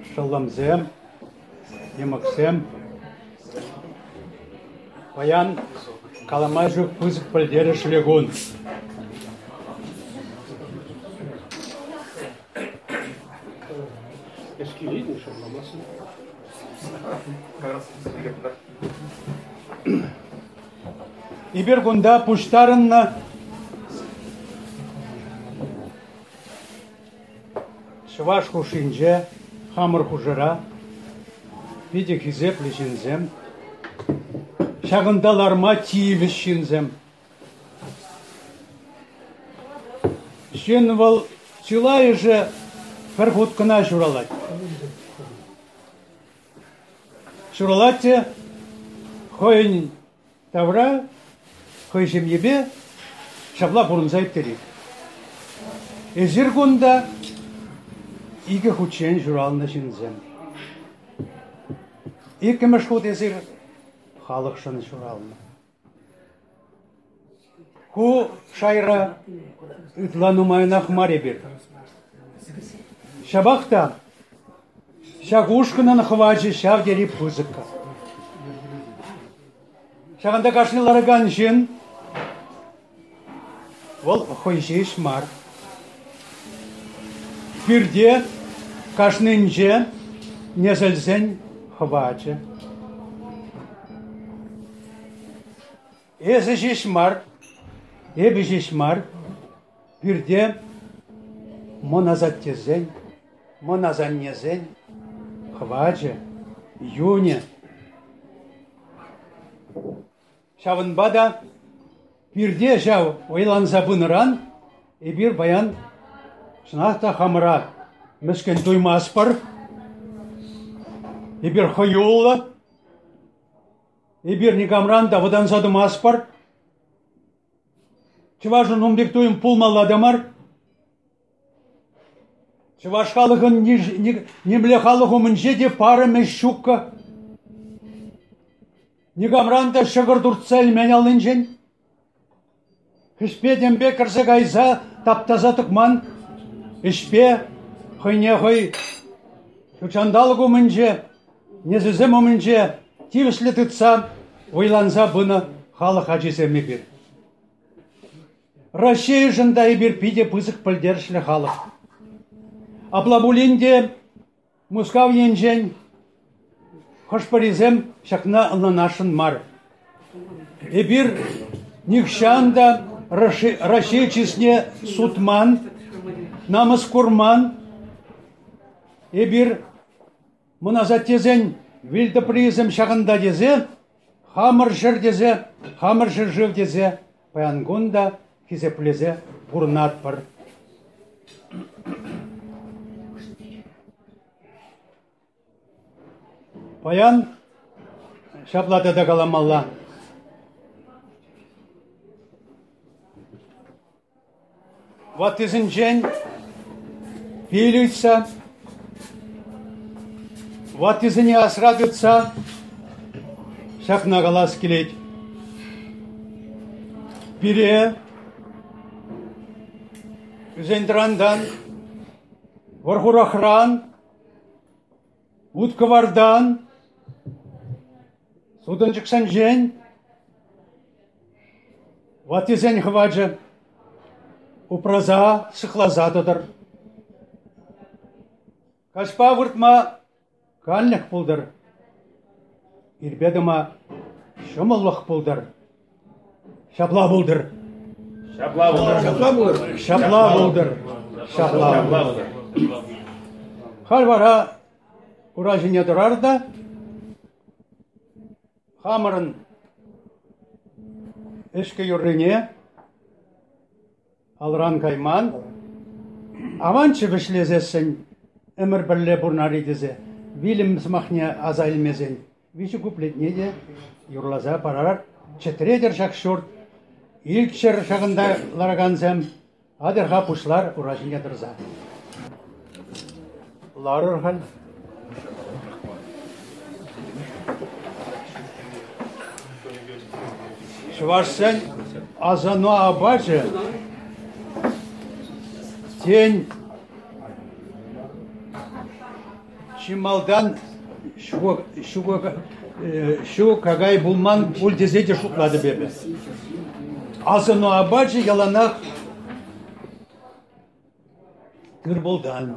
шылымзем, еміксем. Паян каламай жүк пызық пілдері шлегун. Ибер гунда пуштарынна шваш хушинже, хамыр хужыра, виде хизе плешинзем, шағындаларма тиевіс шинзем. Шен вал чилай же ферхуткана шуралать. Шуралатте хойн тавра, хойшем ебе, шабла бурунзайт терек. Эзергунда иге хучен журалны шинзем. Ике мешхут эзер халық шын журалны. Ку шайра ытланумайнах маребер. Шабахта шагушкынан хвачи шавдери пузыка. Шаганда кашнылары ганшин вол хойшиш мар. Пирде кашнынже незельзен хвачи. Эзі жешмар, эбі жешмар, пирде моназат тезен, моназан незен, хвачи, юне. Шавынбада пирде жау ойланса бұныран, эбір баян шынақта хамыра мүскен туймас бар, эбір хойулы, эбір негамран да выдан задымас бар, чыважын умбек туйым пулмаладамар, чываш халығын немле халығы мүнже де парымы шукка, негамранда шығыр дұртсәл мен алынжен, Хішпе дембе кірсі қайса таптаза тұқман, ішпе хойне хой шучандалығы мүнже, незізім мүнже, тивіслі тұтса, ойланса бұны халық ажесеме бер. Россия жында ебір пиде пызық пілдершілі халық. Аплабулинде мускав енжен, хошпаризем шақна ылнанашын мар. Ебір никшанда Россия чесне сутман, намыс курман, ебір мұназат тезен вилді призем шағында дезе, хамыр жыр дезе, хамыр жыр жив дезе, паянгунда хизеплезе бұрнат бар. Паян шаплады да каламалла. Вот изінжен пилюйтся, вот изіне асрадытса, шақна қалас келет. Бире, үзендірандан, вархурахран, утковардан, судан жықсан жен, вот изен хваджа, упраза сықлаза тұдыр. Кашпа вұртма кәлік бұлдыр. Ирбедіма шымылық бұлдыр. Шапла бұлдыр. Шапла бұлдыр. Шапла бұлдыр. Шапла бұлдыр. Халвара ұражыне тұрарда, хамырын ішкі юрыне, алран кайман, аванчы вішлезесін, өмір бірле бұрнар едізе, вилім смахне азайлмезен, виші күплетне де юрлаза парар, четредер шақ шорт, илкшер шағында ларағанзем, адырға пұшлар ұражыне тұрза. Ларыр хал. Шварсен азану абачы, тень Чималдан şu kagay bulman ul dizeci şukladı bebe. Asın o abacı yalanak Gırbuldan.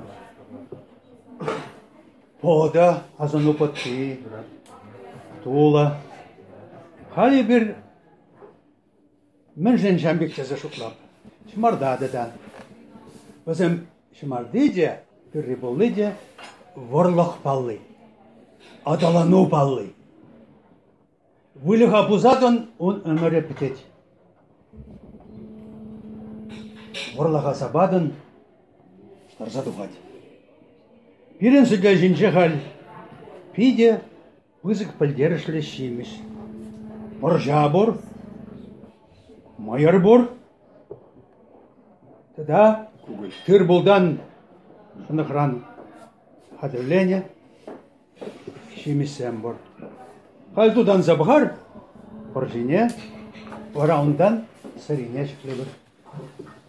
Poda asın o pati tuğla. Hali bir München şambik çeze şuklap. Şımardadıdan. Bizim şımardıca bir ribullıca vorlok pallı. Adalanu pallı. Вылега пузатон, он ömre pitech. Ворлага сабадын, тарзадугать. Пиренсы гажинче хал, пиде, вызык пальдерышле щимиш. Боржабор, майорбор. Тогда тырбулдан шынықран хадевление, щимисембор. Хальтудан забгар, поржине, вараундан сарине шклебер.